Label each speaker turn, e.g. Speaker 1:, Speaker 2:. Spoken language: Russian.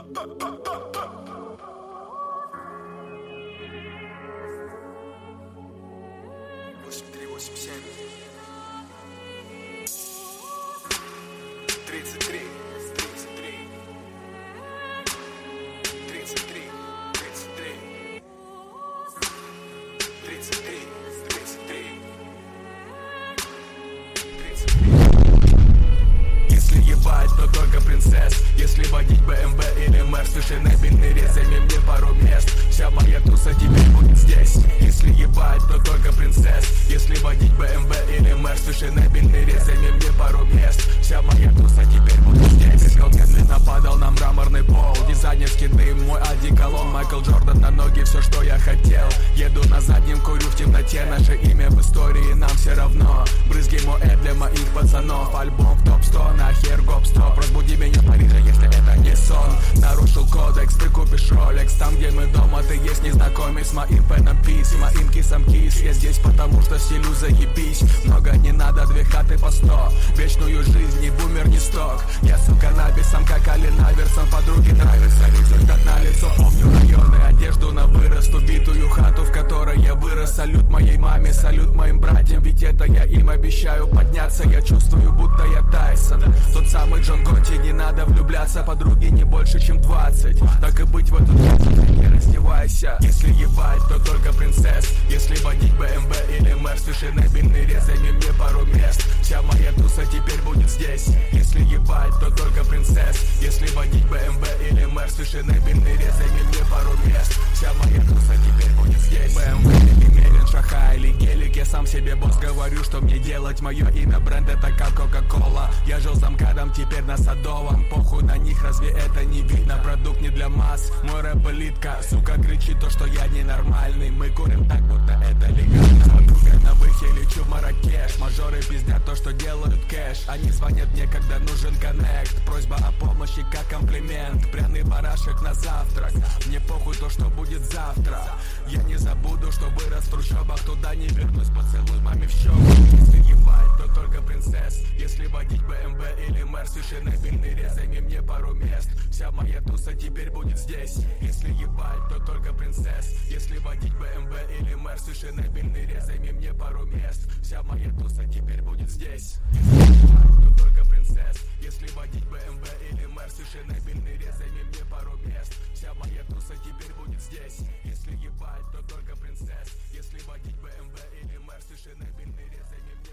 Speaker 1: Если ебать, то только принцесс. Если водить БМВ или Мерс, фешенебельный рез, займи мне пару мест. Вся моя туса теперь будет здесь. Если ебать, то только принцесс. Если водить БМВ или Мерс, фешенебельный рез, займи мне пару мест. Вся моя туса теперь будет здесь. Искал медленно падал на мраморный пол. Дизайнерский дым, мой одеколон. Майкл Джордан на ноги, все, что я хотел. Еду на заднем, курю в темноте. Наше имя в истории, нам все равно. Брызги Моэ для моих пацанов. Альбом в топ-100, нахер гоп-стоп. Разбуди меня в Париже, если это не сон. Нарушил кодекс, ты купишь Rolex. Там, где мы дома, ты есть незнакомец. С моим фэном пис, моим кисом кис. Я здесь, потому что стилю заебись. Много не надо, 2 хаты по 100. Вечную жизнь, ни бумер, ни сток. Я с каннабисом, как Ален Айверсон. Подруге нравится, результат на лицо. Помню районы, одежду на вырост. Убитую хату, в которой я вырос. Салют моей маме, салют моим братьям. Ведь это я им обещаю подняться. Я чувствую, будто я Тайсон. Тот самый Джон Готти, не надо влюбляться. Подруги не больше, чем 20. Так и быть в эту ночь, не раздевайся. Если ебать, то только принцесс. Если водить БМВ или Мерс, фешенебельный рез, займи мне пару мест. Вся моя туса теперь будет здесь. Если ебать, то только принцесс. Если водить БМВ или Мерс, фешенебельный рез, займи мне пару мест. Вся моя туса теперь будет здесь. БМВ или Мерин, Шаха или Гелик. Я сам себе босс, говорю, что мне делать. Мое имя бренд, это как Кока-Кола. Я жил за МКАДом, теперь на Садовом. Похуй на них, разве это не видно? Продукт не для масс, мой рэп элитка. Сука кричит то, что я ненормальный. Мы курим так, будто это легально. Смотрю, как на выхе лечу в Маракеш. Мажоры пиздят то, что делают кэш. Они звонят мне, когда нужен коннект. Просьба о помощи как комплимент. Пряный барашек на завтрак. Мне похуй то, что будет завтра. Я не забуду, что вырос в трущобах. Туда не вернусь, поцелуй маме в щеку. Если ебать, то только принцесс. Если водить БМВ или Мерс, фешенебельный рез, займи мне пару мест. Вся моя туса теперь будет здесь. Если ебать, то только принцесс. Если водить БМВ или Мерс, фешенебельный рез, займи мне пару мест. Вся моя туса теперь будет здесь. Если ебать, то только принцесс. Если водить БМВ или Мерс, фешенебельный рез, займи мне пару мест. Вся моя туса теперь будет здесь. Если ебать, то только принцесс. Если водить БМВ или Мерс, фешенебельный рез, займи мне